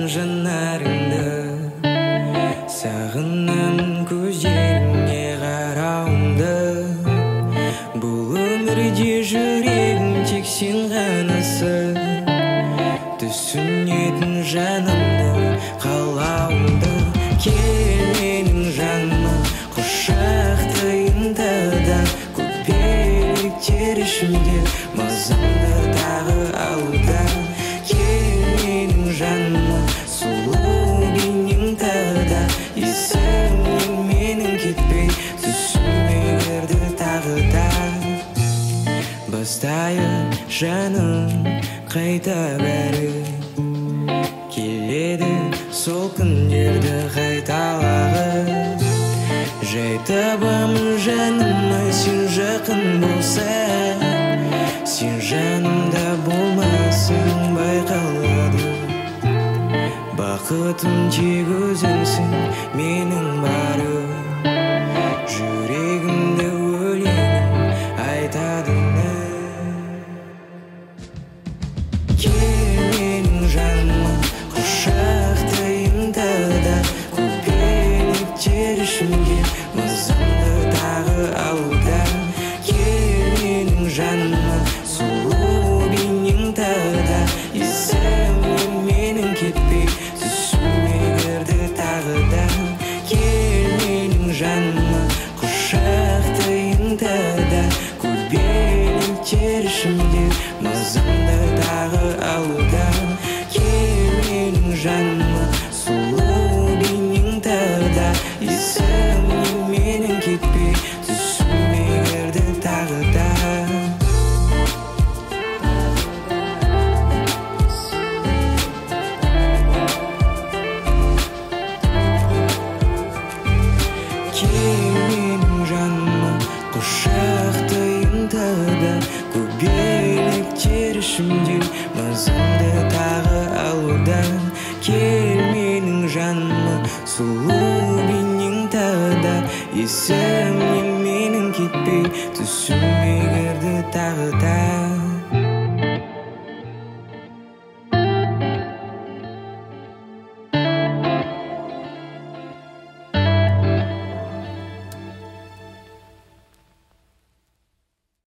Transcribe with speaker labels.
Speaker 1: жанарыңды, сағынамын көздеріңе қарауымды. Бұл өмірде жүрегім тек сен ғанасың, түсінетін жанымды, қалауымды. Кел менің жаныма, құшақтайын да, көпеліктер ішімде мазамды тағы алуда. Кел менің жаныма, сұлу бейнең тағыда, есімнен менің кетпей түсіме кірді тағы да. Бастайық жаным қайта бәрі, келеді сол күндерді қайталағып. Жай табамын жаныма сен жақын болсаң, сен жанымда болмасаң байқалады. Бақытым тек өзіңсің менің барым, жүрегімді өлеңім айтады. Кел менің жаныма, құшақтайын да, көпеліктер ішімде мазамды тағы алуда. Кел менің жаныма, сұлу бейнең тағыда, есімнен менің кетпей түсіме кірді тағы да. Кел менің жаныма, құшақтайын да, көпеліктер ішімде мазамды тағы алуда. Кел менің жаныма, сұлу бейнең тағыда, есімнен менің кетпей түсіме кірді тағы да. Кел менің жаныма, құшақтайын да, көпеліктер ішімде мазамды тағы алуда. Кел менің жаныма, сұлу бейнең тағыда, есімнен